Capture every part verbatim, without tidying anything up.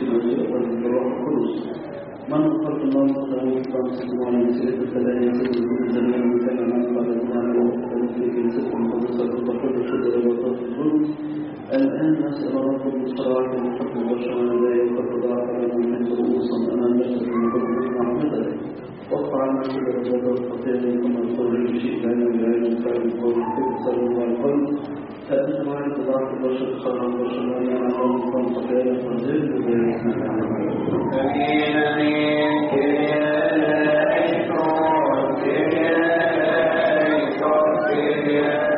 والابن والروح القدس. من خلق الله له خمس سماوات سيد الثلاثة سيد الزمان وكان من قبلنا له في جنسة المقدسة وكل شدة وطاق الظلم. الآن نسأل رب الصلاة والحب والشمال لا يقف ضعف من حيث رؤوسا أمام نفسك من قبل رحمتك واقطع عنا كل رجال والخطيئة كما القول بشيء لنا بالعلم وكان القول بكثر والقلب فأنت معك ضعف البشر خيرا والشمال أنا قوم قوم خطيئة فانزل وبيتنا أمين أمين كريا إكرام كريا إكرام كريا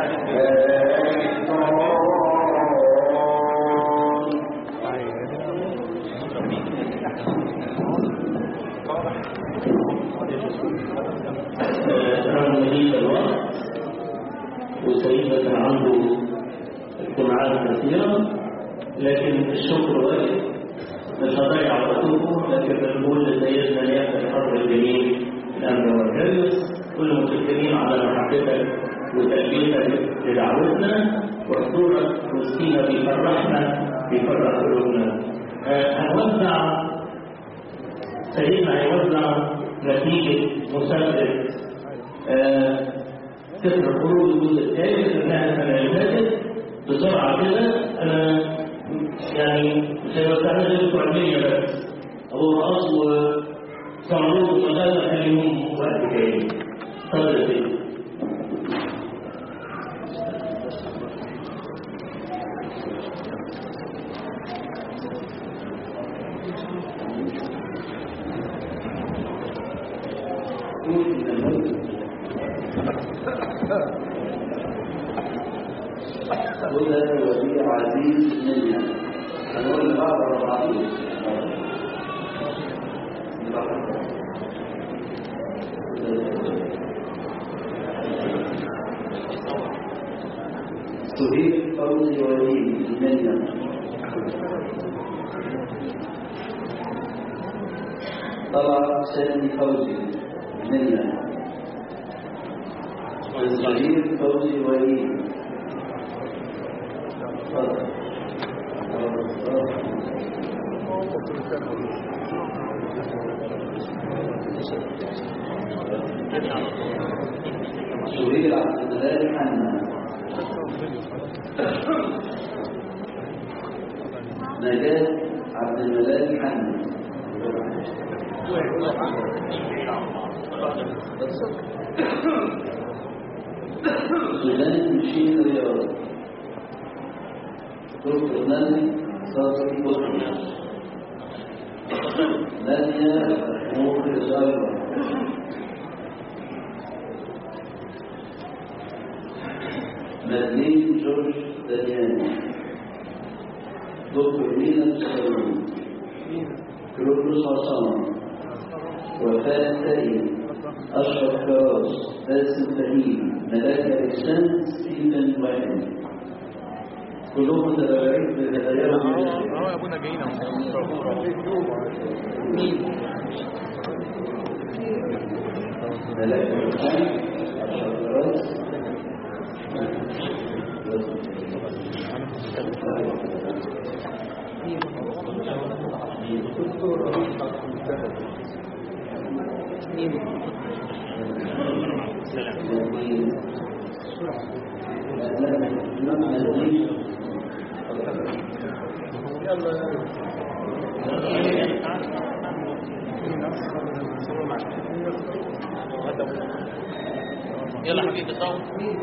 وسيدة عنده اجتماعات كثيرة لكن الشكر واجب مش هضيع وقتكم لكن بنقول لسيدنا يحيى الحر الجميل الأمر والجلس كل متشكرين على محبتك وتأليفك لدعوتنا وحضورك وسطينا بيفرحنا بيفرح قلوبنا. هنوزع سيدنا هيوزع نتيجة مسابقة سفر الخروج الجزء الثالث اللي انتهت السنة اللي فاتت بسرعة كده. أنا يعني مش هيوزعنا غير بتوع المية بس أبو رقص وصعود ومجال خليهم وقت جاي. اتفضل يا سيدي. هدى ولي عزيز منا هنقول الأعظم العظيم تهيب فوزي ولي منا طلع سامي فوزي منا والصغير فوزي ولي سهيل عبد الملاك حنا نجاة عبد الملاك حنا سودان مشين رياض دكتور ناني صادقي بطريق نانيا مخرج زايرة مدين جورج دانياني دكتور مينا بسلام كروبلوس عصام وفاء تائب أشرف كراس باسم فهيم ملاك ألكسان ستيفن واحد كلهم متابعين بهداياهم. اه يا ابونا جايين ملاك ألكسان أشرف كراس يلا حبيبي صوت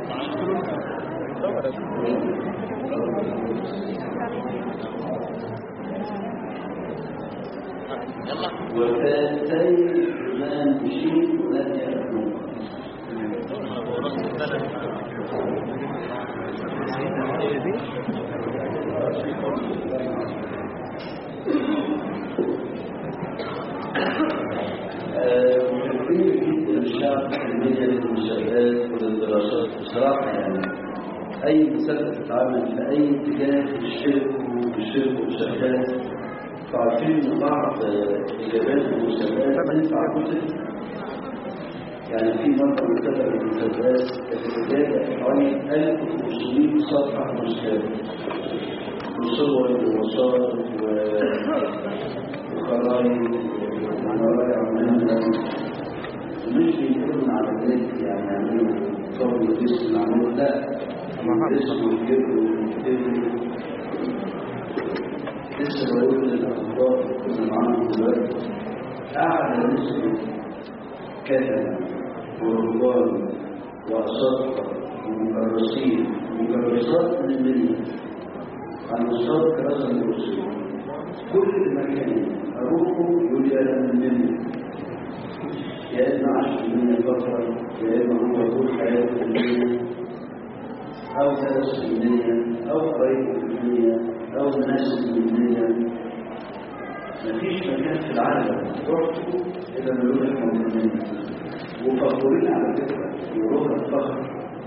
يلا وفاتي من بشيء ولن يأكلون كثير جدا الشعب بالنسبة للمسابقات وللدراسات بصراحة يعني أي مسابقة تتعامل في أي اتجاه الشرك والشرك والمسابقات فعارفين إن بعض إجابات المسابقات تنفع كتب يعني في مرة مكتبة المسابقات كانت إجابة حوالي ألف وخمسمائة صفحة مسابقة وصور ووثائق الفضل الجسم العمود لا الجسم والجبر والجبر لسه بقول للأخبار كنا معاهم دلوقتي أعلى نسبة كتب ورهبان وأساطر ومكرسين ومكرسات من المنيا عن مستوى الكراسة الروسية كل مكان أروحه يقول لي أنا من المنيا يا إما عشر المنيا فقط يا إما هو طول حياته في المنيا أو درس في المنيا أو قريب في المنيا أو ناس في المنيا. مفيش مكان في العالم رحته إذا ما يقول لك من المنيا وفخورين على فكرة يروح الفخر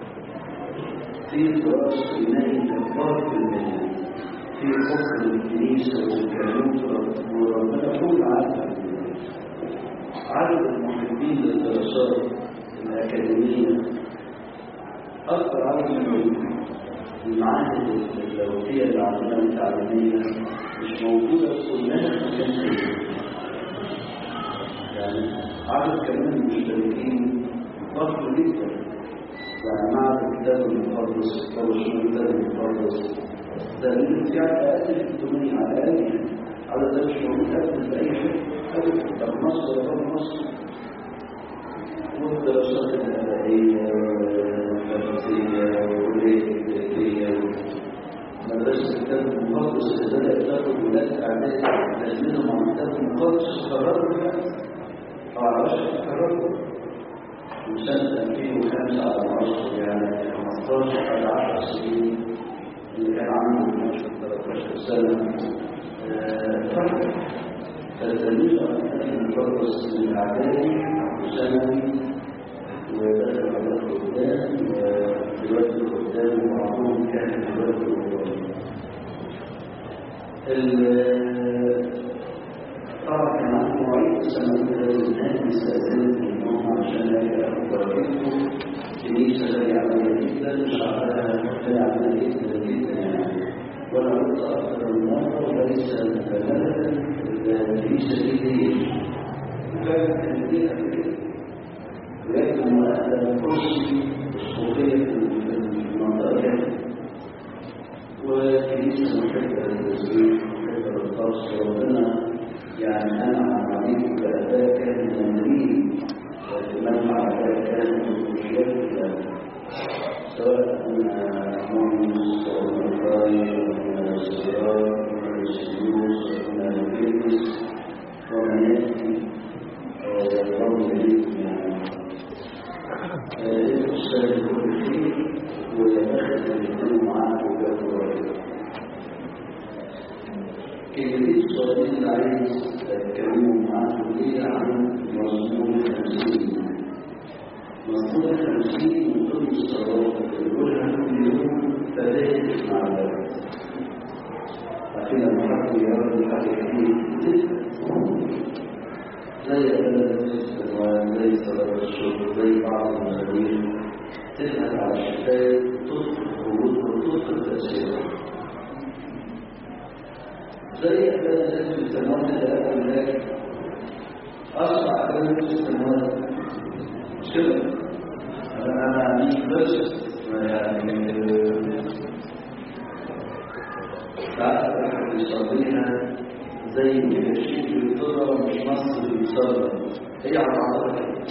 في تراث إيماني كبار في المنيا في حكم الكنيسة والكنوسة وربنا كل عالم. عدد المحبين للدراسات الأكاديمية أكثر عدد من المعاهد اللاهوتية العالمية التعليمية مش موجودة كلها في مكان تاني. يعني عدد كمان المشتركين ضخم جدا. يعني معهد الكتاب المقدس أو الكتاب المقدس ده اللي يعني أقل في ثمانية على الأقل على ده مش موجود أبدا في أي حتة أبدا في مصر ولا بره مصر. والدراسات الأدبية والفلسفية والكلية مدرسة الكتاب المقدس اللي بدأت تاخد ولاد أعداد تلميذهم عن الكتاب المقدس قرروا بقى على عشرة قرروا وسنة ألفين وخمسة على مصر يعني خمستاشر على عشر سنين اللي كان عنده اثناشر ثلاثة عشر سنة فرق فالتلميذ عن الكتاب المقدس من الإعدادي وثانوي ودخل على القدام ودلوقتي القدام وبعضهم كان دلوقتي القدام. طبعا كان عنده مواعيد السنة الناس استأذنت منهم عشان لا يأخذوا كنيسة لا عملية جدا مش عارفة لا عملية جدا جدا يعني ولا قلت أكثر من مرة وليس مكملة الكنيسة دي هي وكانت كنيسة كده ولكن هو أهل الكرسي الصوفية في المنطقة وكنيسة محبة للتسبيح محبة للطرس وربنا يعني أنا عمليك بأداء كان جميل ومنفع أداء كان مشكلة سواء أنا مونس أو مطاي أو السيارات أو السيوس أو البيتس ومناتي رب ليكم يعني الأستاذ كل شيء ويأخذ الاثنين معاه وجابوا كلمة السؤالين اللي عايز أتكلموا معاكم ليه عن مضمون الخمسين. مضمون الخمسين من ضمن الصلوات اللي بنقولها كل يوم فدائت مع الوقت. عشان لما حد يرد حاجة كتير زي أبدا الاستغوان زي صلاة الشكر زي بعض المزامير تذهب على الشفاء تطلق وجودها وتطلق تأثيرها. زي أبدا لازم السماوات الثلاثة الملاك أسرع أبدا السماوات مش كده؟ أنا مش بس يعني ساعات الواحد يصليها زي الشيء اللي بيطلع مش مصر اللي بيصلى هي على بعضها كده.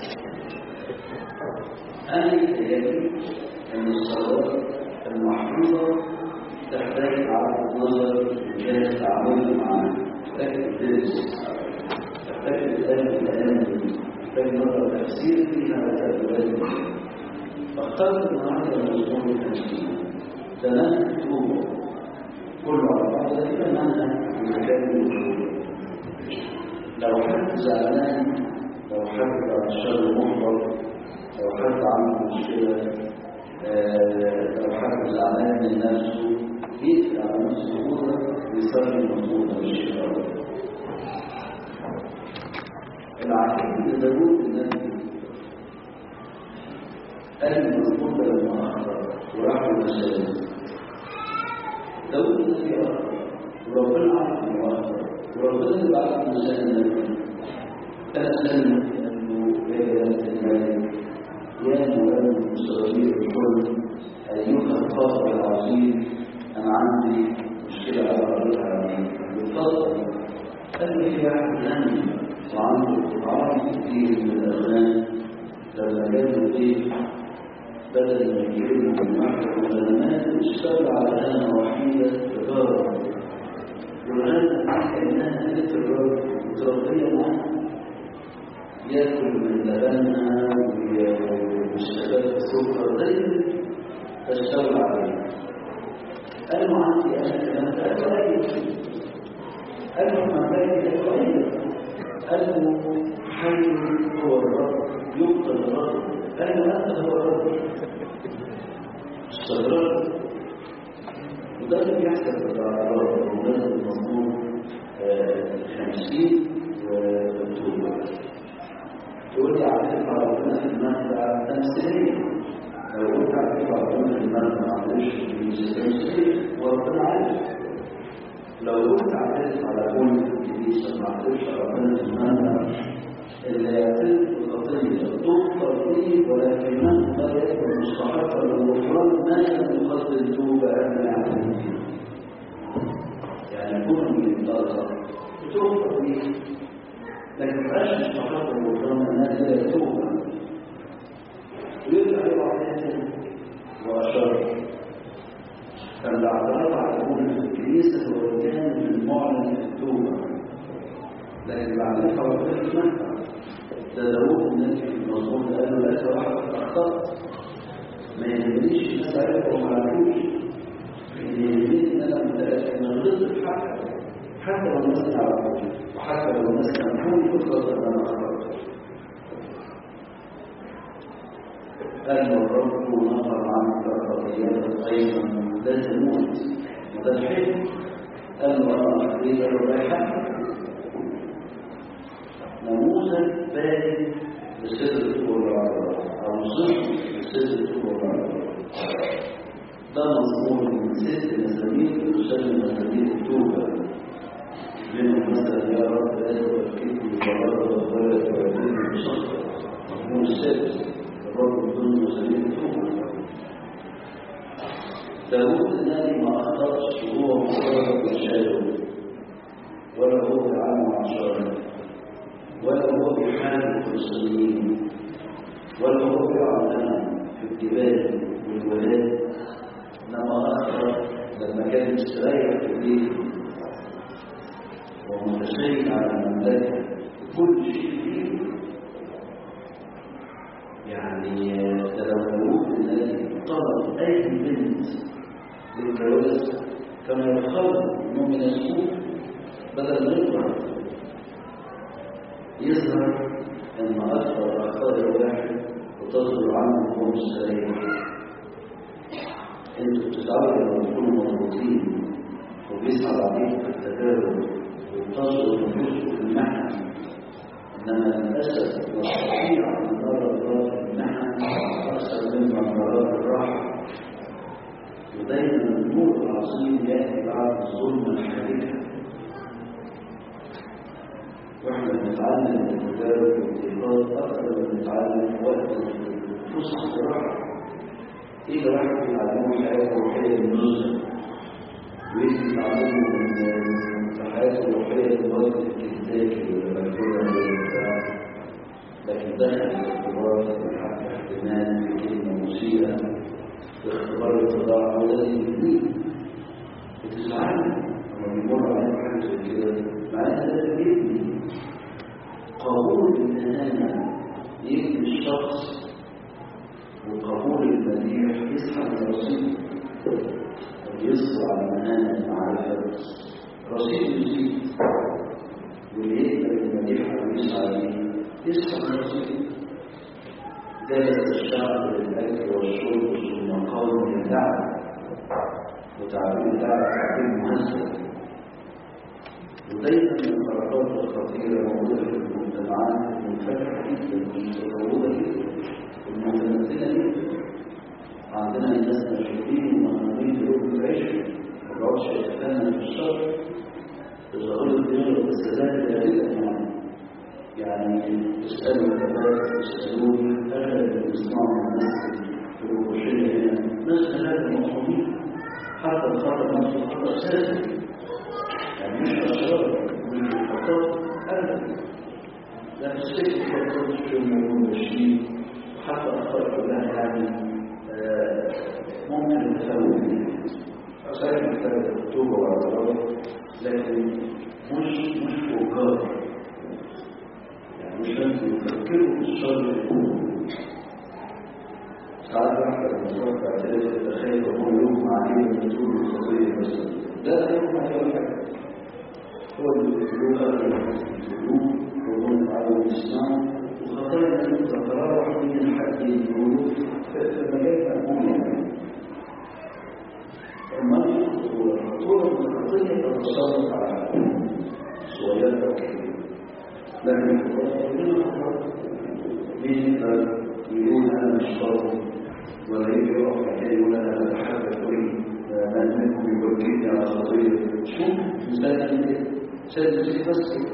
أنا يتهيألي أن الصلاة المحفوظة تحتاج إعادة نظر وجهاز تعامل معها، تحتاج تدرس، تحتاج الآن الآن، تحتاج نظر تفسير فيها وتأويلات. فاخترت النهارده الموضوع التفسير، تنام مكتوبة كله على بعض كده منها مكان الوجود. لو حد زعلان، لو حد بعد الشر محبط، لو حد عنده مشكلة، لو حد زعلان من نفسه يقفل على نفسه الأمور ويصلي مظبوطة بالشيء. العقيد لداود النبي قال مظبوطة لما أخطأ وراح المساجد. داود النبي أخطأ وربنا عارف إنه أخطأ وربنا اللي بعت المساجد النبي أسلم أنه يا بنت الملك يا مولد المستوردين الكل أيها القائد العظيم أنا عندي مشكلة على أرضها بالفضل قال لي في واحد غني وعنده طعام كتير من الأغنام لما جابوا إيه بدل ما يجيبوا من محر الغنمات اشتغل على غنمة وحيدة تجارة والغنمة كأنها بيت الرب متربية معاها ياكل من لبنها ويشتغل السكر دايما تشتغل عليه. قالوا عندي انا كلام ده كويس. قالوا ما بالي كويس. قالوا حي هو الرب يقتل الرب. قالوا انت هو الرب. استغربت. وده اللي بيحصل في الأعراض وده المضمون خمسين ومكتوبة. تقول لي عارف ربنا في المنفعة تمثيلية. لو قلت عارف ربنا في المنفعة معلش تمثيلية وربنا عارف. لو قلت عارف على كل الكنيسة معلش ربنا في المنفعة اللي يعترف بالخطية تغفر فيه ولكنه لا يكون مستحقا للغفران ما لم يقدم توبة قبل يعترف فيه. يعني كل من الطاقة تغفر فيه لكن مبقاش مستحق الغفران الناس لا توبة ويرجع لوحدته وأشر. فالاعتراف على كل في الكنيسة هو كان المعلن في التوبة لكن بعد ربنا في المنفعة. ده داوود النبي في المزمور قال له لا واحد اخطأت ما يهمنيش الناس عرفوا وما عرفوش يهمني ان انا متاكد ان غلطت في حقك حتى لو الناس ما عرفوش وحتى لو الناس سامحوني تفضل ان انا اخطأت. قال له الرب نظر عنك خطيئتك ايضا لا تموت وده الحلم. قال له انا اخذت الريحه نموذج بارد لسر التوبة والعذراء أو صفر لسر التوبة والعذراء. ده مضمون من ست مسامير تسمى مسامير التوبة منهم مثلا يا رب أذكر كتبي وغرب الضيق وعديني بصدق. مضمون السادس الرب بدون مسامير التوبة. داوود النبي ما أخطأش وهو مجرد مشاهد ولا هو عنه عشرة ولا هو بيحارب الفلسطينيين ولا هو بيعلم في الجبال والولاد. انما اخر لما كان مستريح في البيت ومتشيك على المملكه كل شيء فيه يعني تلوث الذي طلب اي بنت للجواز كما يخرج انه من السوق بدل من يقرا يظهر ان اكثر اخطاء الواحد وتصدر عنه وهو مستريح. انتوا بتتعودوا لما تكونوا مضغوطين وبيصعب عليكم التجارب وتصدر نفوسكم في المحن. انما للاسف نستطيع ان نرى الله في المحن اكثر مما نراه في الراحه. ودايما النور العظيم ياتي بعد الظلمه الحادثه. واحنا بنتعلم من التجارب والانتقاد اكثر من نتعلم وقت الفسحه الراحه. ايه واحد بيتعلمه حياته الروحيه بالنزهه ويجي يتعلمه من حياته الروحيه بالوقت الكنتاكي ولا بالكوره لكن دخل الاختبار في احتمال في كلمه مسيئه في اختبار الاتضاع هو الذي يبنيه. بتتعلم لما بيمر عليك حاجه زي كده معناها ده بيبني. قبول الإهانة يبني الشخص وقبول المديح يسحب الرصيد ويصل على المهانة المعرفة رصيد يزيد واللي يقبل المديح ويسعى عليه يسحب الرصيد. جلس الشعب للأكل والشرب ثم قام للدعوة وتعبير الدعوة تعبير مهذب. ودايما من الحركات الخطيرة موجودة في المجتمعات المنفتحة جدا موجودة جدا والمتمثلة جدا. عندنا الناس مشهورين ومهمين بيقولوا العيش ما بقعدش يتفنن في الشر تظهر الدنيا بالسلام جدا. يعني يعني تسألوا الكبار تسألوني أغلب اللي بيسمعوا الناس الروشية هنا ناس ثلاثة مصروفين حتى الخطأ نفسه خطأ أساسي يعني مش أشرار مش خطأ أبدا لا تستكت خطأ الشمول والشيء وحتى أخطاء كلها يعني آه ممكن تسوي أساسي محتاجة التوبة والعذاب لكن مش مش فوقات يعني مش لازم يفكروا في الشر ساعات واحدة المصرف اعتراف التخيل وهو يوم عليه من طول الخطية بس لا يوم عليه ولا حاجة هو اللي يقولون أغلب القلوب وهم يتعلموا الإسلام وخطايا أن تتراوح من الحدين يقولوا في مجال مقبول يعني أما الخطورة من الخطية تتسلط على صغيرات أو كبيرة لكن الخطورة من يقول أنا مش فاضي ولا يجي يقف حكاية يقول أنا بتحرك قوي من منكم يوجهني على خطية شوف مثال سيد بس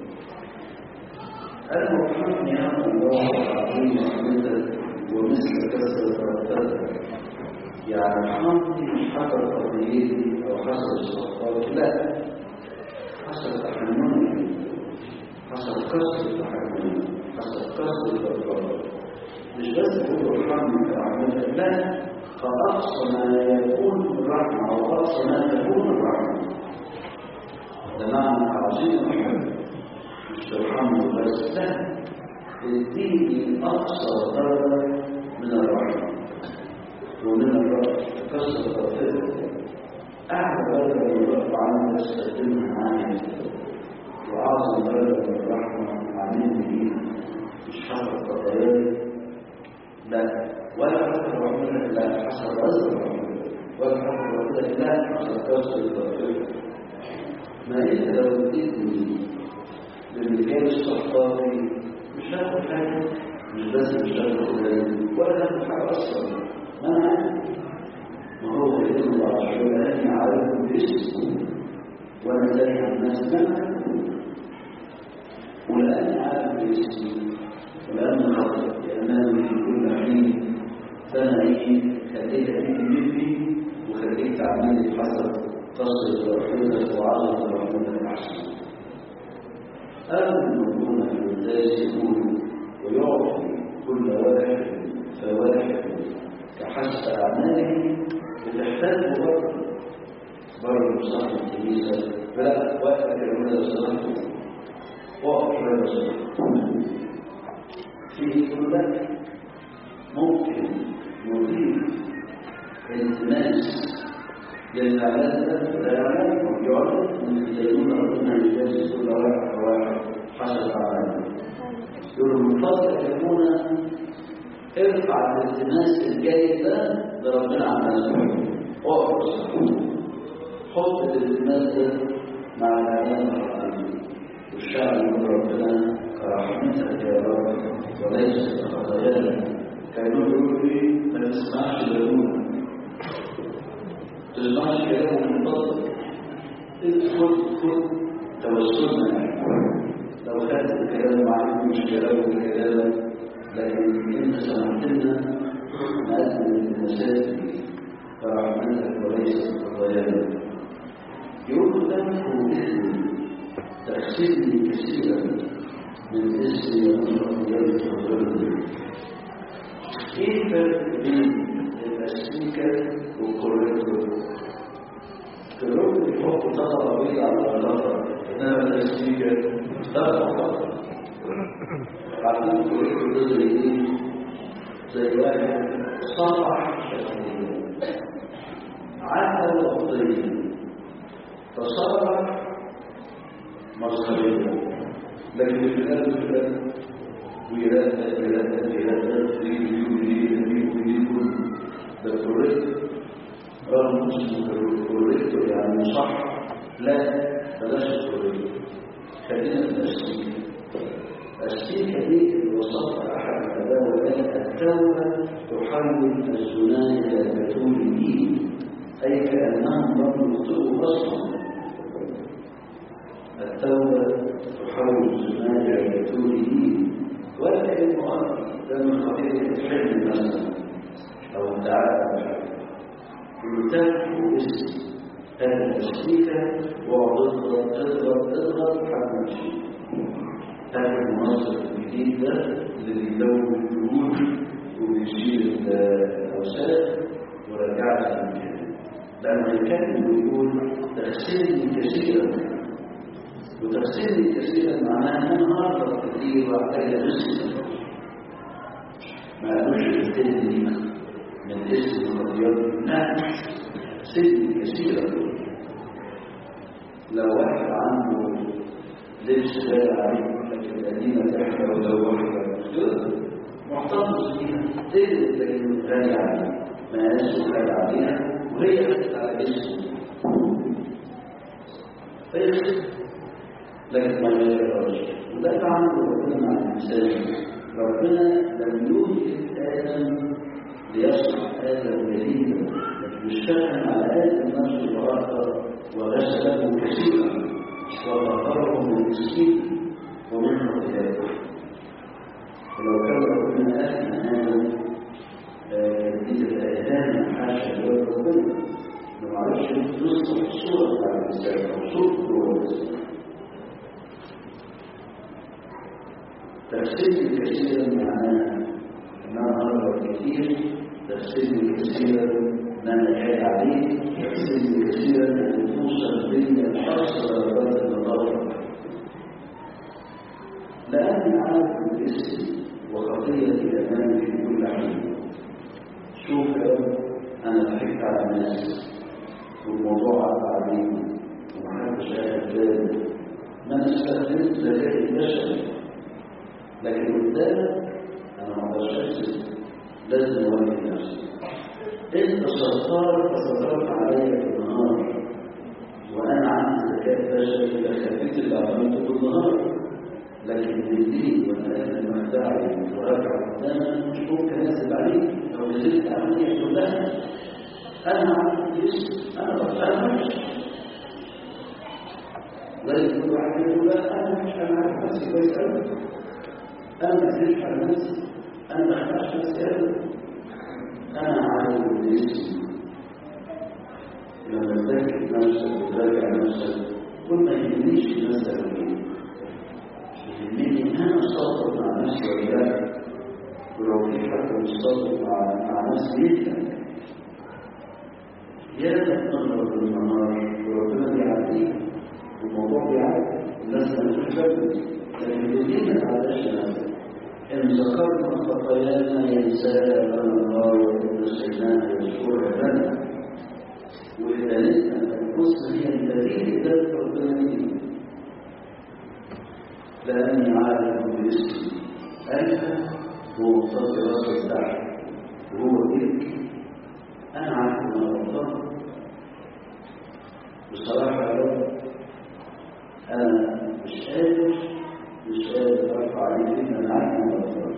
أنا وحرني أنا الله العظيم مثل ومثل كسر الرتبة يعني حرني مش حسب قضيتي أو حسب الصفات لا حسب تحملني حسب كسر تحملني حسب كسر الرتبة مش بس هو الرحمة كعملة لا فأقصى ما يكون الرحمة أو أقصى ما تكون الرحمة ده معنى عظيم الرحمة مش الرحمة بس لا الدين أقصى درجة من الرحمة ومن الرحمة كسر الرحمة أعلى درجة من الرحمة عن تستخدمها معايا وأعظم درجة من الرحمة عاملين بيه مش حسب قضايا لا ولا حتى الرحمة لا حسب رزق الرحمة ولا حتى الرحمة لا حسب كسر الرحمة ما انت لو اديتني للمجال الصحفاضي مش هاخد حاجة مش بس مش هاخد قليل ولا هاخد حاجة أصلا ما أنا عارف ما هو يدل الله شوية أني عارفه باسمه وأنا زي الناس ما أعرفه ولأني عارف باسمه ولأن خطأ لأنني في كل حين فأنا إيه خليك أجيب مني وخليك تعملي حسب قصر رحمتك وعظمة رحمتك أحسن أهل المؤمنون في الناس يقول ويعطي كل واحد فواحد كحسب أعماله بتحتاج برضه برضه صاحب الكنيسة فلا وقت يعمل صلاته وقت يعمل صلاته في كل ممكن نضيف التماس للعبادة فالعبادة يعرف من يقول ربنا يجازي كل واحد واحد حسب أعماله يقول من فضل يكون ارفع الالتماس الجيد ده لربنا عمله اقرص حط الالتماس ده مع العبادة الرحمن والشعب من ربنا كرحمتك يا رب وليس كخطايانا كانوا يقولوا لي ما تسمعش لابونا ما تسمعش كلامه من فضلك ادخل خد توسلنا لو خدت الكلام معاك مش كلامه كلامك لكن انت سمعت لنا نقدم المساجد كرحمتك وليس كخطايانا يقولوا تنفوا اسمي تغسلني كثيرا من اسمي ومن خطاياي ايه الفرق بين الاسميكة والكوريكتور؟ الكوريكتور يحط طبقة بيضة على الغلطة انما الاسميكة طبقة عارفين الكوريكتور ده زي ايه؟ زي واحد صفح شكليا عدل وقتيا تصرف مظهريا لكن في الآن ويراد ويراد ويراد يريد ده كوريكت رغم اسمه كوريكت يعني صح لا بلاش الكوريكت خلينا في التسليم السيكة دي اللي وصفها أحد الآباء وقال التوبة تحول الزنا إلى كتول الدين أي كأنهم لم يخطئوا أصلا التوبة تحول الزنا إلى كتول الدين ولا كلمة أرض ده من خطيئة الحلم مثلا أو الدعاء يتابع اسم هذا التشريكة واضغط اضغط اضغط حتى نشيء. هذا المنظر الجديد ده اللي بيلون الجنود وبيشيل الأوساخ ورجعت المكان. لما يتكلم ويقول تغسلني كثيرا، وتغسلني كثيرا معناها أنا هرب كثير وأحتاج أغسل. ما قالوش اغسلني من اسم الرياض، لا، اغسلني كثيرا. لو واحد عنده لبس غالي عليه لكن قديمة تحت ولو واحدة محتفظ بيها تقدر تجد غالي عليها مقاسه غالي عليها وهي خدت على جسمه فيغسل، لكن ما يغيرهاش. وده تعامل ربنا مع الإنسان. ربنا لم يوجد آدم ليصنع آدم جديدا، لكن اشتغل على آدم نفسه الآخر وغسله كثيرا وطهره من المسكين ومن خطيئته. ولو كان ربنا أثنى آدم جديد الأذان حاشا لوجه ربنا ما عرفش نصف الصورة بتاع الإنسان أو صورة الوجه. تغسلني كثيرا معناها أن أنا أغلط كثير، تغسلني كثيرا أن أنا أحيل عليه، تغسلني كثيرا أن توصل بي الحرص درجات النظافة. لأني عارف الاسم وخطيئتي أمامي في كل حين. شوف يا رب، أنا ضحكت على الناس والموضوع عدى عليهم ومحدش أخذ باله، ما أنا استخدمت ذكاء البشري، لكن قدامك أنا ما أقدرش أكذب، لازم أواجه نفسي. أنت ستار فسترت عليا في النهار وأنا عندي ذكاء بشري لخفيت اللي عملته بالنهار، لكن بالليل وأنا أهل مخدعي وراجع قدامك مش ممكن أكذب عليك. لو نزلت عملية كلها أنا عندي اسم أنا بفهمش، زي كل واحد يقول لا أنا مش أنا عارف نفسي كويس أوي، أنا ما أكذبش على نفسي، أنا ما أخدعش نفسي أبدا، أنا عارف الاسم. لما تذكر نفسك وتراجع نفسك كل ما يهمنيش نفسك إيه، يهمني أنا صادق مع نفسي ولا لا. ولو في حد مش صادق مع مع نفسي جدا يا تتنظر بالنهار وربنا بيعديك والموضوع بيعدي الناس ما تشوفك، لكن بالدين ما تعداش نفسك. إن ذكرنا خطايانا ينساها لنا الله وإن نسيناها يذكرها لنا. وإذا نسأل أنفسنا هي التي ذات ربنا فيه، لأني عارف باسمي أنت هو مصدر راس الدعوة وهو يبكي. أنا عارف أن الله بصراحة يا رب أنا مش قادر مش قادر أرفع عليك. أنا عارف أن الله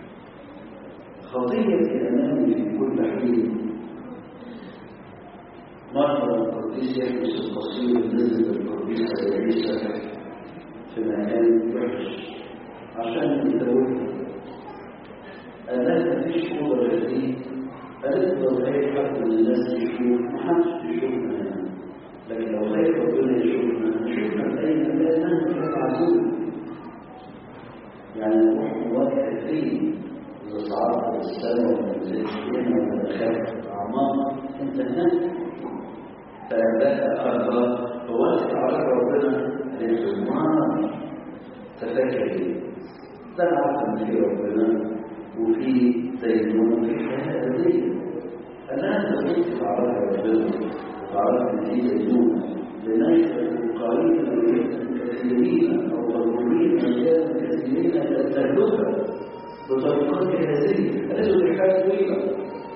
خطيئتي أمامي في كل حين. مرة القديس يحدث القصير نزل القديس عيسى في مكان وحش عشان يتوفى. قالت مفيش أوضة جديد، قالت لو خايف حد من الناس يشوف محدش يشوفنا هنا، لكن لو خايف ربنا يشوفنا نشوفنا في أي مكان مهما كان معزول. يعني نروح نواجه فين إذا صعدت السماء وما نزلتش هنا ولا دخلت أعماق أنت هناك. فأبدأ أرضى فواسع على ربنا للجمعة تفكر ده عارف في ربنا وفي دينون وفي حياة أبدية. أنا تفكر على ربنا وعرف أن في دينون لنشأ قريبا كثيرين أو ضرورين أجيال كثيرين تتهلكا بطريقات هذه. هذه الحكاية طويلة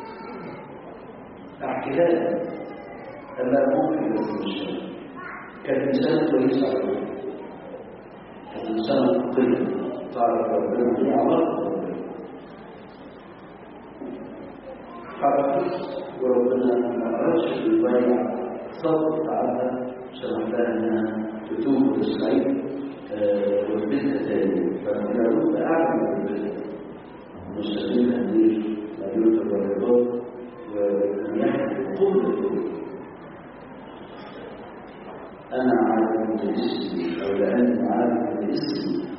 أحكيها لك ألا ممكن بس مش كان إنسان كويس على ربنا، كان إنسان قلب تعرف ربنا في علاقة ربنا حركت وربنا ما أردش بالبيع صبت على سمحتها أنها تتوب بالصيف والبنت تاني. فأنا ربنا أعلم بالبنت مستقيم هدير مدينة البيضاء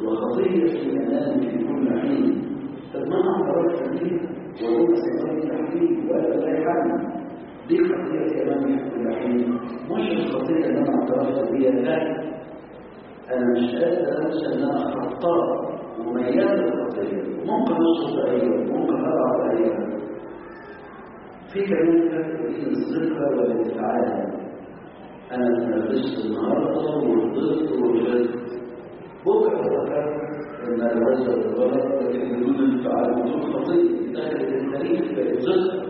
وخطية الأنام في كل حين. طب ما أنا اعترفت بيه وهو سيطرت تحكيم ولا لا يحل دي خطية أمامي في كل حين، مش الخطية اللي أنا اعترفت بيها، لا أنا مش قادر أنسى إن أنا خطاء وميال للخطية، ممكن أصل أيوة ممكن أضع أيوة. في كمان تكوين الذكرى والانفعال، أنا تنفست النهارده وفضلت وجدت بكرة فكرت إن الوزن الغلط لكن بدون انفعال بدون خطية دخلت التاريخ بقت ذكرى.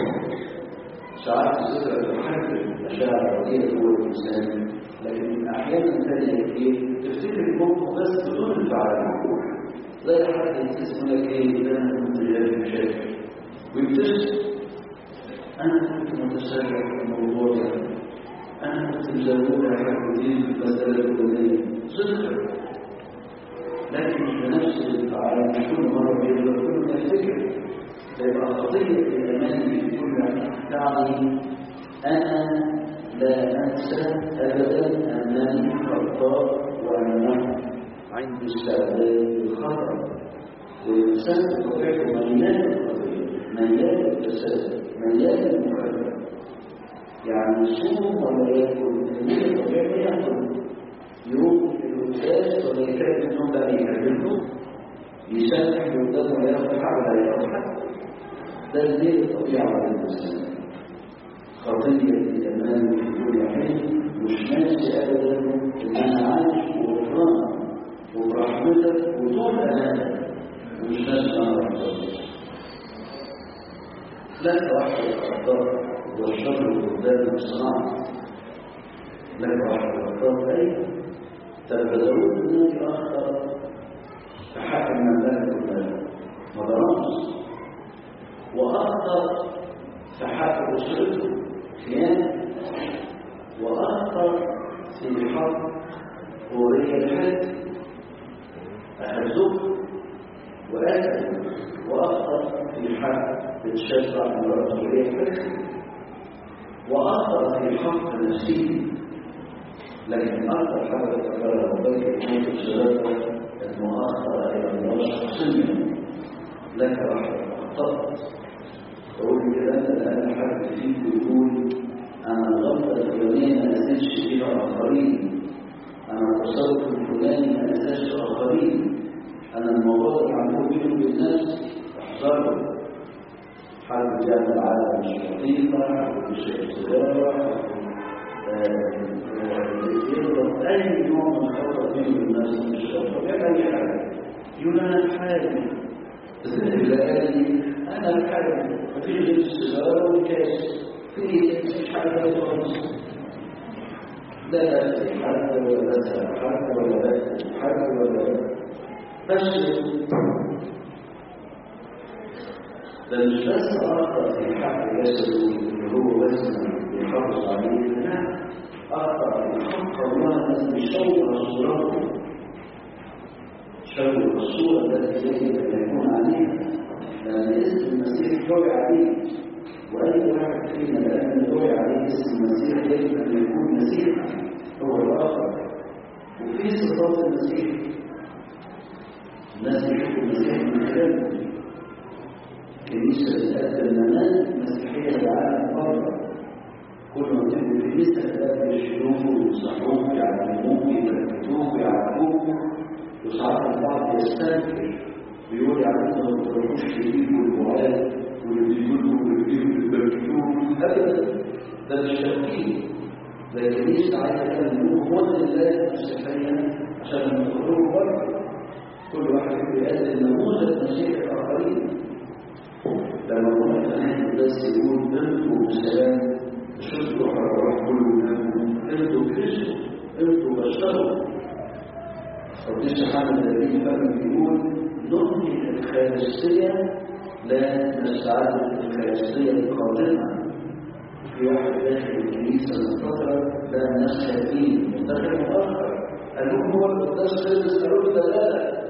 ساعات الذكرى تحرك مشاعر رديئة جوه الإنسان، لكن أحيانا ثانية كتير تفتكر الموقف بس بدون انفعال، زي حد يستسمى لك إيه ده أنا كنت غير مشاكل ويبتسم أنا كنت متسرع في الموضوع ده، أنا كنت مزود على كثير في المسألة الفلانية ذكر، لكن بنفس الانفعال مش كل مرة بيقدر كل ما يفتكر فيبقى خطية الأمان في كل تعني أنا لا أنسى أبدا أنني خطاء وأنا عندي استعداد للخطأ، والإنسان بطبيعته ميال للخطية ميال للفساد ميال للمخالفة، يعني صوم ولا ياكل النبي طبيعي ياكل يروح في الوساس ولا يكاد النوم ده يكمله يسامح قدامه ولا يفتح ولا يفتح، ده الليل الطبيعة للإنسان. خطية الأمان في كل حين مش ناسي أبدا إن أنا عايش وغفران وبرحمتك وطول أمانك ومش ناسي أنا رحمتك. لا ترحل الأخطاء والشر قدام الصناعة، لك واحد الأخطاء أي تبدأون النبي أخطأ فحكم من ذلك كله مضرمس، وأخطأ فحكم أسرته خيانة، وأخطأ في حق ورية الحد أخذوه وآكل، وأخطأ في حق بتشجع امرأة ورية الحد، وأخطأ في حق نفسه. لكن أكثر حاجة تكرر وذلك يكون في الشباب أنه أخطأ إلى الله شخصيا، لك رحمة أخطأت أقول كده لأن حد فيك يقول أنا الغلطة الفلانية ما أزيدش فيها آخرين، أنا التصرف الفلاني ما أزيدش آخرين، أنا الموضوع اللي عملوه بينه وبين الناس أحذره، حد بيعمل عادة مش لطيفة، حد مش صغيرة، يضرب أي نوع من الخطأ فيه الناس مش خطأ، يعمل أي حاجة يقول أنا الحالي بس اللي أنا الحالي مفيش غير السيجارة والكاس في مفيش حاجة خالص، لا لا حد ولا بس حد ولا بس حد ولا بس ده مش بس أخطأ في حق جسده اللي هو وزنه يحافظ عليه، لا أخطأ في حق الله الذي شوه صورته، شوه الصورة التي يجب أن يكون عليها، لأن اسم المسيح دعي عليه، وأي واحد فينا لأن دعي عليه اسم المسيح يجب أن يكون مسيحا هو الآخر، وفي صفات المسيح الناس يشوفوا المسيح من خلاله. كنيسة تقدم مناهج مسيحية للعالم بره، كل ما تبدو في كنيسة تقدم يشيلوه ويصحوه يعلموه يتركتوه يعرفوه، وساعات البعض يستنكر بيقول يعلموه ما تروحوش يجيبوا البعاد ويجيبوا ويجيبوا ويتركتوه، أبدا ده مش تفكير، ده الكنيسة عايزة تعلموه هو الله مسيحيا عشان تخرجوا بره، كل واحد بيقدم نموذج مسيحي الآخرين. لما ربنا فهم بس يقول انتوا بسلام شفتوا على روح كل منهم انتوا كريستو انتوا بشروا، ربنا سبحانه الذي فهم يقول ننهي الخارجية لا نستعد الخارجية القادمة. في واحد داخل الكنيسة من فترة لا الناس خايفين داخل مؤخر قال لهم هو القداس خلص قالوا له ده لا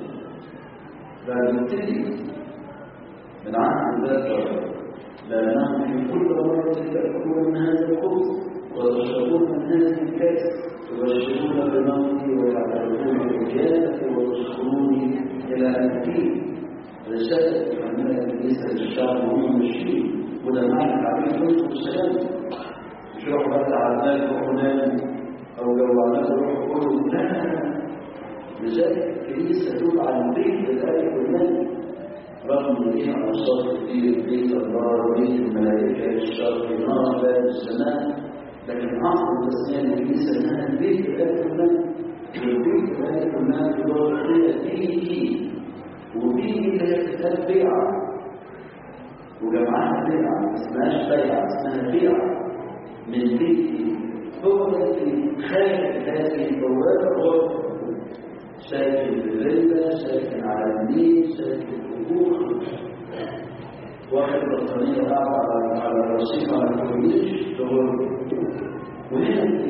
ده نبتدي من عهد ذات لأنهم في كل مرة تأكلون من هذا الخبز وتشربون من هذه الكأس تبشرون بموتي وتعترفون بقيامتي يقودوني إلى أن أتيه. رسالة تحملها بالنسبة للشعب وهم ماشيين، وده معنى تعريف رزق والسلام. مش روح بقى عدناك وحنان أو جوعناك وروح كله، لا. لذلك الكنيسة تدعى البيت لذلك والنبي، رغم ان فيها اوصاف كتير، بيت الله، بيت الملائكه، الشرق، النار، باب السماء، لكن اعظم تسميه الكنيسه انها البيت لذلك والنبي. والبيت لذلك والنبي تدور فيها بيتي، وبيتي اللي هي بتتقال بيعه، وجمعها بيعه، ما اسمهاش بيعه، اسمها بيعه من بيتي. هو الذي خالق هذه البوابه غرفه، ساكن في الليلة، ساكن على النيل، ساكن في الكوخ، واخد بطانية قاعدة على الرصيف على الكورنيش تغرب. وهنا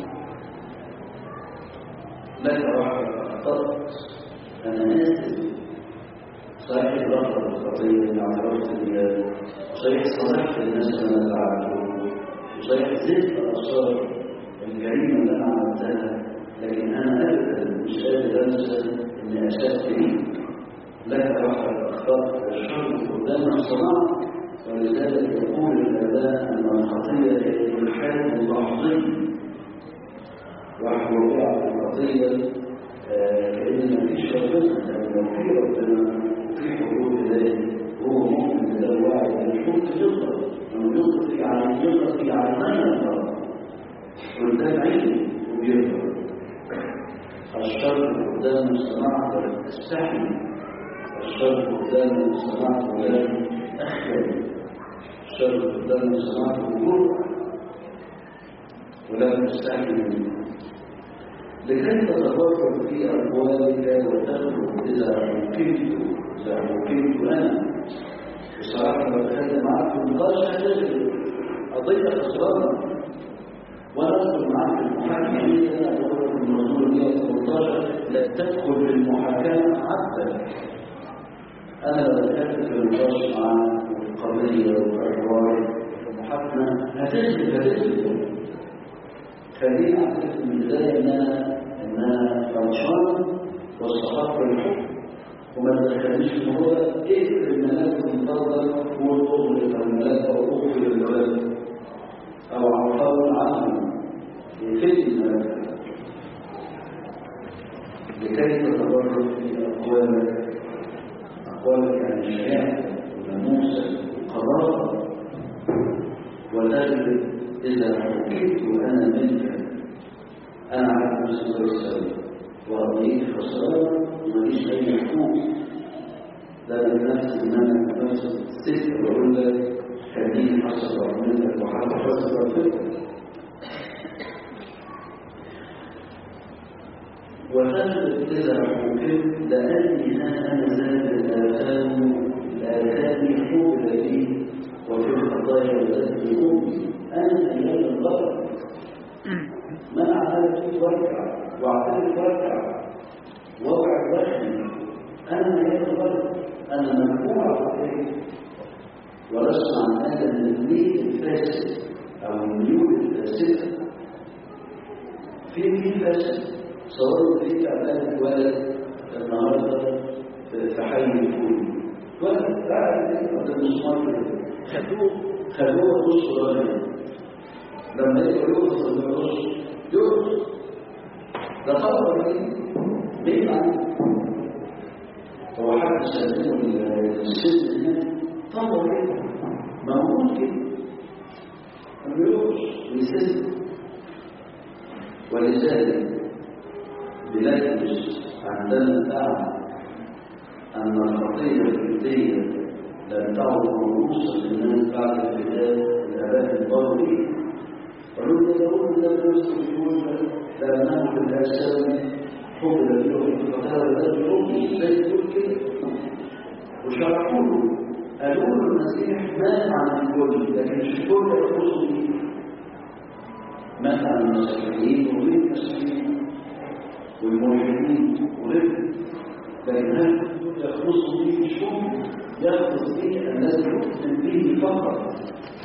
لك واحد أخطأت، أنا آسف، صحيح غفر الخطية اللي اعترفت بها، صحيح صلحت الناس اللي أنا زعلتهم، وصحيح زدت آثار الجريمة اللي أنا عملتها، لكن أنا أبدا مش قادر أنسى إني أسأت لي. لك واحد أخطأت الشر قدام الصلاة، ولذلك يقول الآباء أن الخطية هي الإلحاد اللحظي، واحد وقع في الخطية كأن ما فيش ربنا، لأن لو في ربنا وفي حضور إلهي هو ممكن ده الواحد مش ممكن يغلط، لما يغلط في عين يغلط في عينين الله قدام عيني وبيغلط. الشر قدام الصناعة ولا تستحي، الشر قدام الصناعة ولا أخلي، الشر قدام الصناعة وجود ولا تستحي منه. لكي تتفرق في أقوالك وتخرج إذا ممكنت، إذا ممكنت أنا بصراحة بتكلم معك في النقاش هتجري قضية خسرانة، وأنا أدخل معك في المحاكمة هي أنا أقول في المنظور مئة وثمانية عشر لا تدخل في المحاكمة حتى. أنا لو دخلت في النقاش معك في القضية والحوار المحاكمة هتجري هتجري. خليني أعترف من البداية إن أنا إن أنا غلطان واستحق الحكم، وما تدخلنيش في الموضوع اقفل الملف المفضل واغلق الملف أو اغفل الملف أو على قول عنه اقفل الملف لكي تتبرر في أقوالك، أقوالك عن شريعتك وناموسك وقضاءك، وتجد إذا حكمت أنا منك أنا على نفسي برسالة وأرضيك خسارة وماليش أي حقوق، لا بنفس المنع بنفس الست بقول لك خليني حسب رحمتك وحسب حسب رحمتك. وتجد إذا حكمت لأني أنا زاد الآثام الآثام حول لي وفي الخطايا التي أمي أنا أيام الغفر ما أعترف واركع واعترف واركع ووقع وحدي أنا أيام الغفر أنا مجموعة عليه ولست عن هذا الميل الفاسد أو الميول الفاسدة. في ميل فاسد صوروا فيك أعمال الولد النهارده في حي الفول ولد بعد ذلك هذا المسمار خدوه خدوه نص راجل لما يقولوا له صلى الله يقول ده طبعا ليه معنى هو حد سألته السن هنا طبعا ليه ما ممكن ما بيقولش ويسلم. ولذلك بلاجلس عندما تعلم أن الخطية الفردية لم تعد موروثة للناس بعد الفداء الآباء الضارين قالوا لي يقول لا يستطيعون لأنه في الأجسام حب اليوم الفتاة الأجل زي تقول كده وشرحوا له قالوا له المسيح مات عن الكل لكن مش الكل يخص به، مات عن المسيحيين وغير المسيحيين والملحدين وغيرهم، لكن هل يخص به مش ممكن يخص به الذي يؤمن به فقط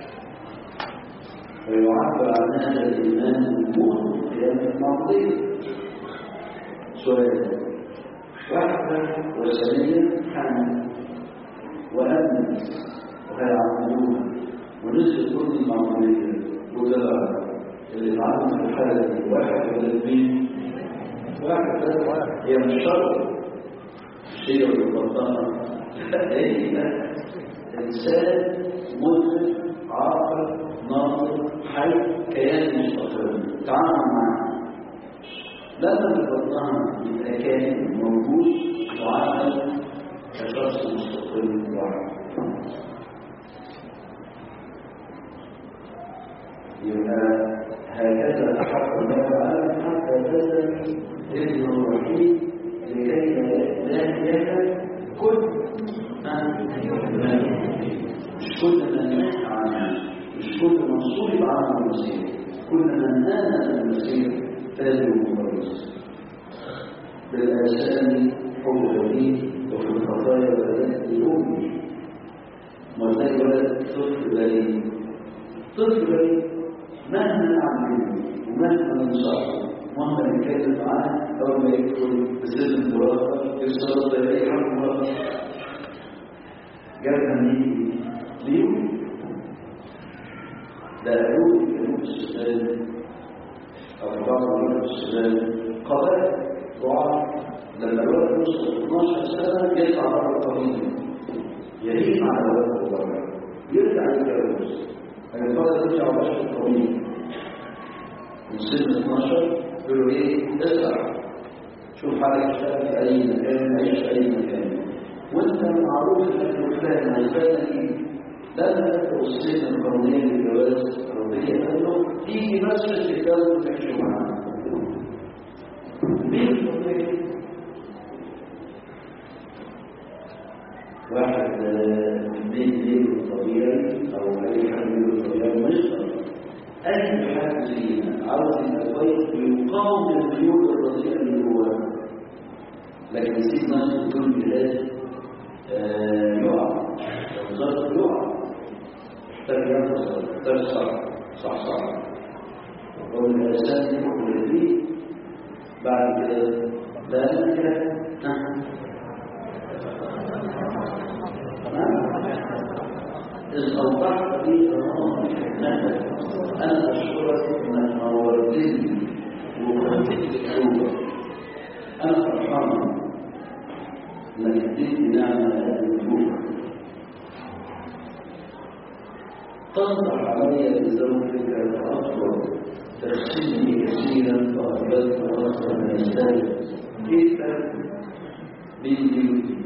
ويعبر عن هذا الإيمان بالموت القيامة الماضية. سؤال وحدة وثنية حمل وأمن وهيعملوها ونزل كل المعمولية وجبار اللي اتعلم في الحالة دي واحد ولا اثنين؟ واحد بس هي مش شرط الشيء اللي بطلنا لا هي إنسان مدرك عاقل ناطق حي كيان مستقر تعامل معاه لما بطلنا يبقى كائن موجود وعاقل كشخص مستقل واحد يبقى هكذا أحق الله تعالى حتى بذل ابن الوحيد لكي لا يهلك كل من مش كل من مات عنه مش كل من صلب عنه المسيح كل من نال المسيح فاز ومخلص بالآثام حب فيه وفي الخطايا ولد الأم وزي ولد طفل بريء طفل بريء مهما نعمل ومهما ننصحه ومهما نتكلم معاه أول ما يدخل بسن المراهقة يصير ضيق حق المراهقة جابها منين؟ ليه؟ ده قالوا في جنوب السودان أو في بعض جنوب السودان قبائل ضعاف لما الولد يوصل اثناشر سنة يطلع بره القبيلة يهيم على ولده بره يرجع يتجوز الولد يرجع بره القبيلة من سن اثناشر يقولوا ايه اسرع شوف حالك اشتغل في اي مكان عيش في اي مكان وانت معروف انك فلان هيفانا ايه لما تدخل السن القانونيه للجواز القانونيه انه تيجي بس تتجوز وتعيش معاها مين الطبيعي؟ واحد من ليه الطبيعي او اي حد من الطبيعي مش طبيعي أي حد فينا عاوز يبقى كويس ويقاوم الميول الرضيئة اللي جواه لكن يسيب نفسه بدون بلاد يقع الظرف يقع يحتاج ينتصر يحتاج صح صح صح ومن الأساس يقول لديه بعد كده لا كده إذ أوضحت لي أمام حكمتك أنا أشكرك أنك نورتني وخلتني الحوة أنا فرحان أنك اديتني نعمة هذه الحوة تنصح علي بزوجك الأطول تغسلني كثيرا فأقبلت أكثر من السابق كيف من بيوتي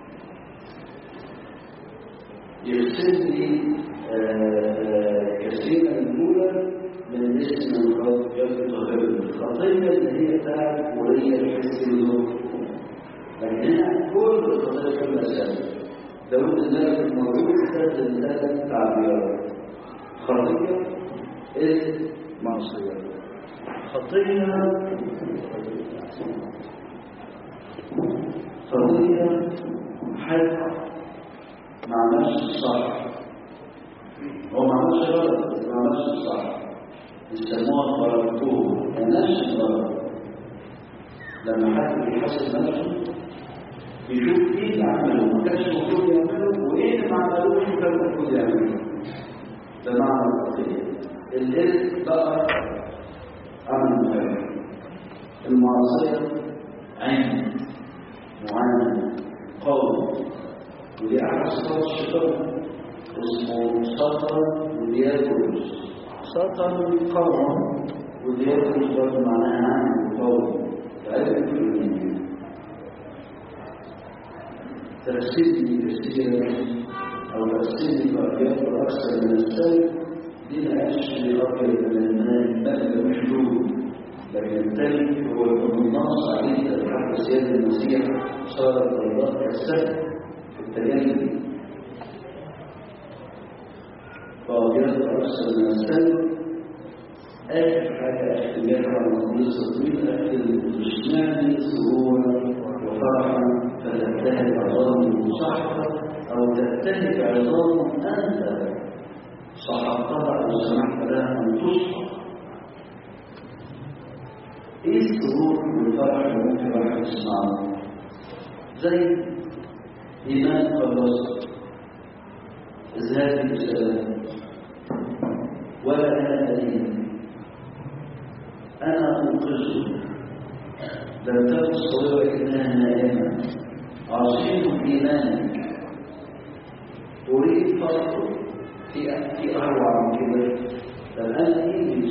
يغسلني كثيرا الأولى من اسم الرب يطهرني الخطية اللي هي بتاعت ولية الحس الزوج لكن هنا كل الخطية في المسألة داود الله الموجود استخدم ثلاث تعبيرات خطية اسم معصية خطية خطية حق ما عملش الصح هو ما عملش غلط بس ما عملش الصح يسموها غلطوه الناس الغلط لما حد بيحاسب نفسه يشوف ايه اللي عمله ما كانش المفروض يعمله وايه اللي ما عملوش وكان المفروض يعمله ده معنى القضيه الاسم بقى عمل مهم المعصيه عين معاند قول ودي أحد صفات الشيطان اسمه سطر ودياكولوس سطر قوم ودياكولوس برضه معناها عن قوم تعرف كل من تغسلني كثيرا أو تغسلني بأبيض أكثر من السلب دي ما قالش أبيض من الماء الماء مشدود لكن التالي هو النص عليه حتى سيادة المسيح صارت بيضاء كالسلب التجنب فأبيض أكثر من السلب آخر حاجة اختلافها مقدس طويلة اشمعنى سرورا وفرحا فتبتهج عظام صحبة أو تبتهج عظام أنت صحبتها أو سمحت لها أن تصحب إيه السرور والفرح اللي ممكن واحد يسمعه؟ زي إيمان خلصت اذهبي بسلام ولا أنا أدين أنا أنقذه لم تكن صغيرة إنها نائمة عظيم إيمانك أريد فرق في في أروع من كده فالآن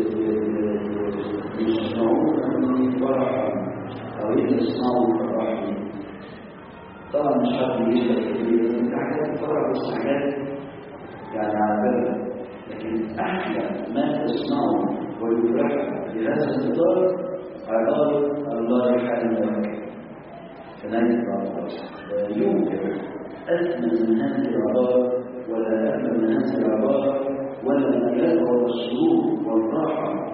يسمعون أني فرحا أو يسمعون فرحا طبعا مش حد يشتغل كبير انت حاجات فرح بس حاجات يعني عابرة لكن أحلى ما تسمعه ويفرح بهذا الإطار عبارة الله يحلمك كناية الله لا يمكن أثمن من هذه العبارة ولا أثمن من هذه العبارة ولا ما يدعو السرور والراحة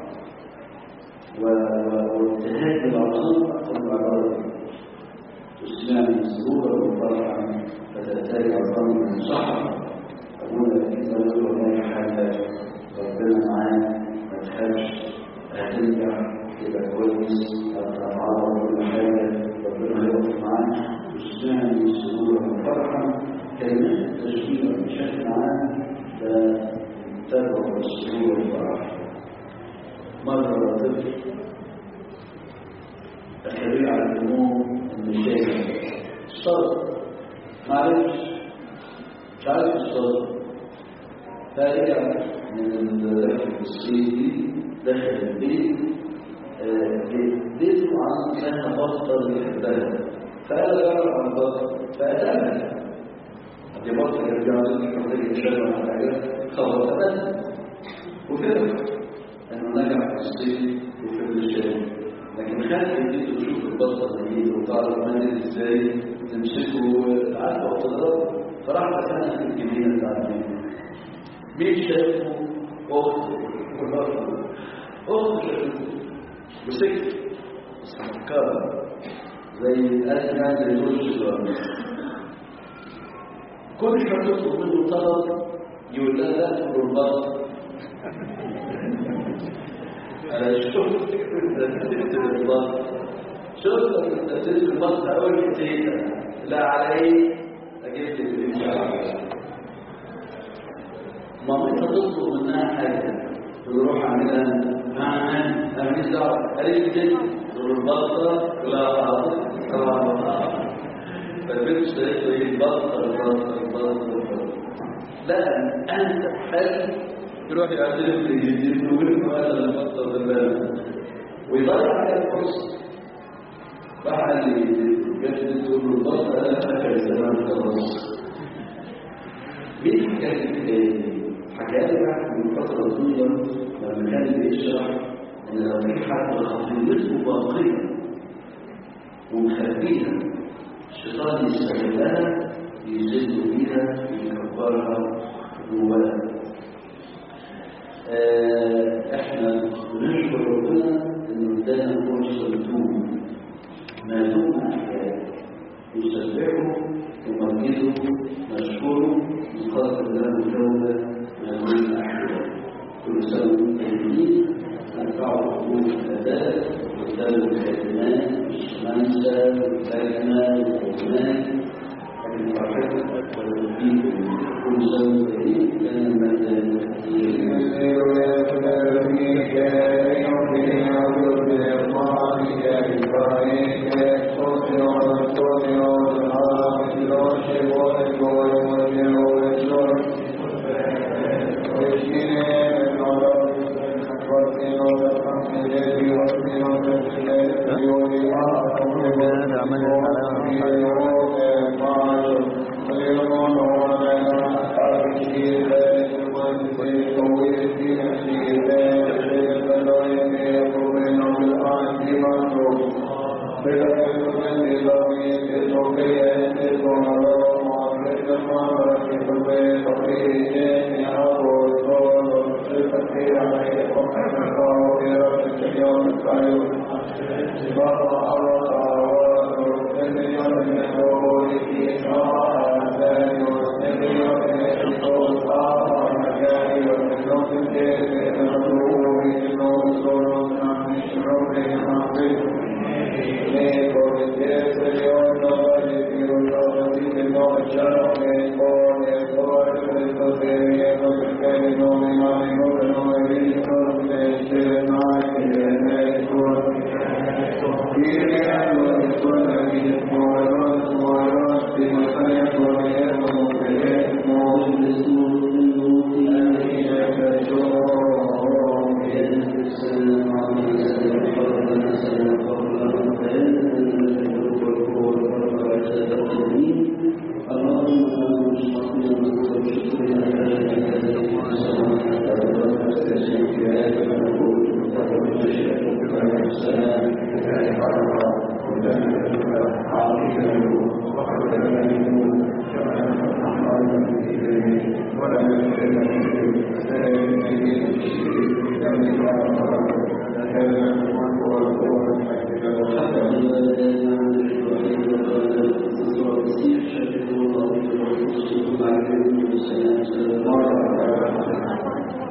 وابتهاج العظام أكثر من العبارة تسمعني سرورا وفرحا فتأتي عظام من الصحة أقول لك إذا قلت والله حاجة ربنا معاك ما تخافش هتنجح تبقى كويس هتتعرض كل حاجة ربنا هيقف معاك تسمعني سرورا وفرحا كلمات التشجيع بشكل عام فتدعو السرور والفرح مرة طفل الكبير على الأمور المشاكل الصبر معلش مش عارف الصبر فرجع من الرحلة الصيفي دخل البيت اديته عن انها بطل يحبها فقال جرب على البطل فقتلها دي بطل يرجع لك محتاج يشتغل على حاجه خبط قتلها وفرح انه نجح في الصيف وفي الشارع لكن خاف يديته تشوف البطل دي وتعرف مادة ازاي تمسكه عارفه وتضربه فراح دخلها في الجنينه بتاعته مين شافه؟ اخته اخته شافته وسكت بس مفكرة زي أسمع زي دول الشجار كل شوية تطلب منه طلب يقول لها لا تقول البطل أنا شفت تكتب البطل شفت أنت تكتب البطل أول كتير لا علي أجيب لك الإنشاء مامتها تطلب منها حاجة تروح عندها معنا أمين دعوة أليس جد تقول البطة لا طبعا فالبنت شايفة إيه البطة البطة البطة لا أنت حل تروح يعترف لي جديد ويقول له هذا البطة بالله ويضيع على الفرصة راح لي جد تقول له البطة لا فاكر الزمان خلاص مين حكاية التاني؟ حكاية من فترة طويلة لما كان بيشرح ان لو في حد خطيته باقيه ومخبيها الشيطان يستغلها يزيد بيها يكبرها جواها احنا بنشكر ربنا انه ادانا فرصه نتوب ما دمنا احياء نسبحه ونمجده نشكره نقدم له توبه ما دمنا احياء كل سنة وانتم نرفع حقوق الأداء قدام الكلمات الشمانسة والكلمة والكلمات لكن فرحتك ولوفيكم كل سنة وانتم كان المدى Thank you. Thank you.